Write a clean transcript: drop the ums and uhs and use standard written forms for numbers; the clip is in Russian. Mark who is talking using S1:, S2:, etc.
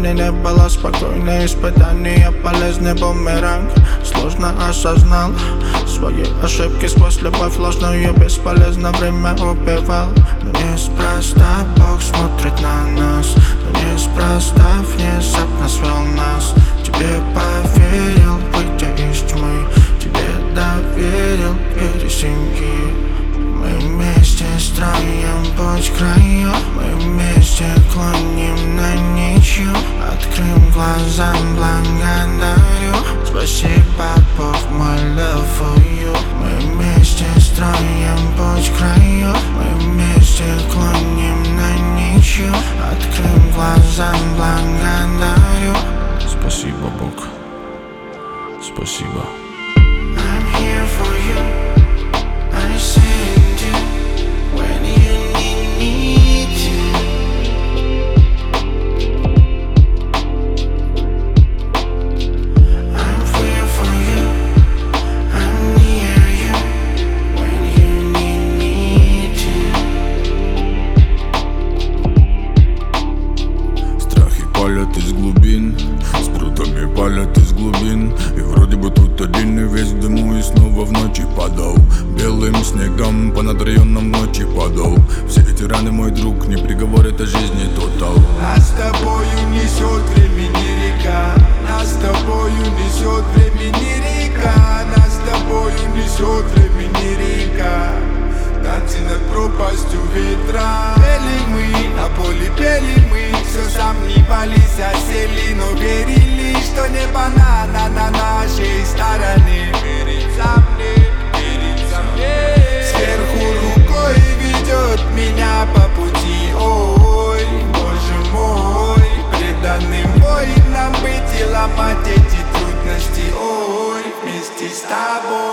S1: ранее не было спокойно. Испытания полезный бумеранг. Сложно осознал свои ошибки сквозь любовь ложную. Бесполезно время убивал. Но неспроста Бог смотрит на нас. Но неспроста внезапно свел нас. Тебе поверил, выйдя из тьмы. Тебе доверил двери семьи. Мы вместе строим путь к краю. Мы вместе клоним на ничью. Открым глазам, благодарю. Спасибо, Бог, my love for you. Мы вместе строим путь к краю. Мы вместе клоним на ничью. Открым глазам, благодарю.
S2: Спасибо, Бог. Спасибо.
S1: I'm here for you. I send you when you need me to. I'm here for you. I'm near you when you need me to.
S2: Страхи палят из глубин, спрутами палят из глубин. И вроде бы тут отдельный весь в дыму. И снова в ночи падал белым снегом, понад районом ночи падал. Все эти раны, мой друг, не приговор, это жизни тотал.
S3: Нас с тобою несет времени река. Нас с тобою несет времени река. Нас с тобою несет времени река. Танцы над пропастью ветра. Пели мы, на поле пели мы. Все сомневались, осели, но верили, что небо на нашей стороне. Верить за мне, верить за мне. Сверху рукой ведет меня по пути. Ой, Боже мой, преданным воинам быть и ломать эти трудности. Ой, вместе с тобой.